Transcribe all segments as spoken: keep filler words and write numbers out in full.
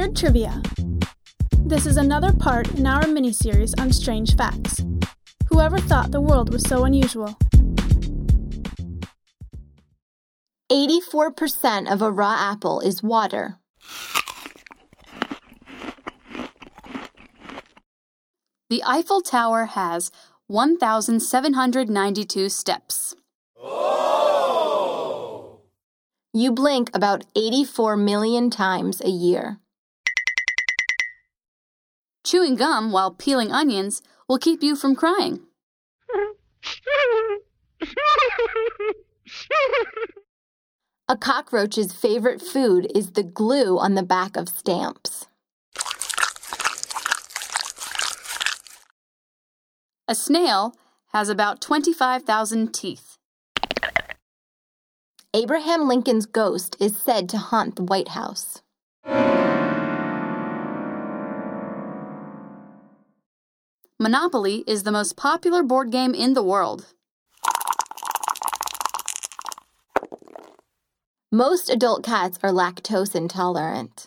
Word Trivia. This is another part in our mini-series on strange facts. Whoever thought the world was so unusual? eighty-four percent of a raw apple is water. The Eiffel Tower has one thousand seven hundred ninety-two steps. Oh! You blink about eighty-four million times a year. Chewing gum while peeling onions will keep you from crying. A cockroach's favorite food is the glue on the back of stamps. A snail has about twenty-five thousand teeth. Abraham Lincoln's ghost is said to haunt the White House. Monopoly is the most popular board game in the world. Most adult cats are lactose intolerant.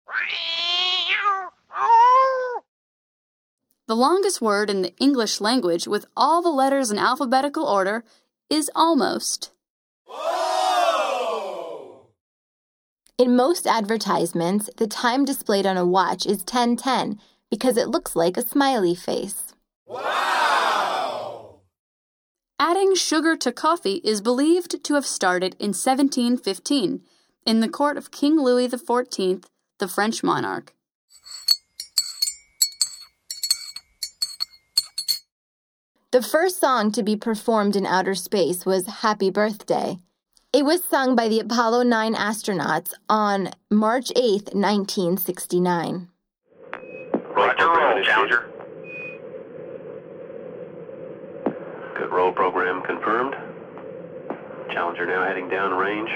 The longest word in the English language with all the letters in alphabetical order is almost. Whoa! In most advertisements, the time displayed on a watch is ten ten because it looks like a smiley face. Wow! Adding sugar to coffee is believed to have started in seventeen fifteen in the court of King Louis the fourteenth, the French monarch. The first song to be performed in outer space was Happy Birthday. It was sung by the Apollo nine astronauts on March eighth, nineteen sixty-nine. Roger, roll, Challenger. Good roll program confirmed. Challenger now heading down range.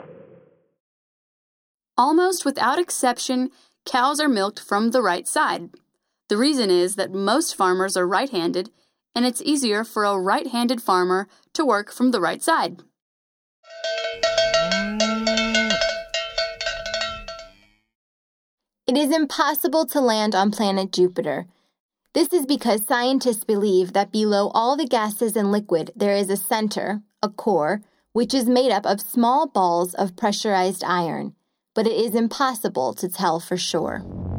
Almost without exception, cows are milked from the right side. The reason is that most farmers are right-handed, and it's easier for a right-handed farmer to work from the right side. It is impossible to land on planet Jupiter. This is because scientists believe that below all the gases and liquid there is a center, a core, which is made up of small balls of pressurized iron, but it is impossible to tell for sure.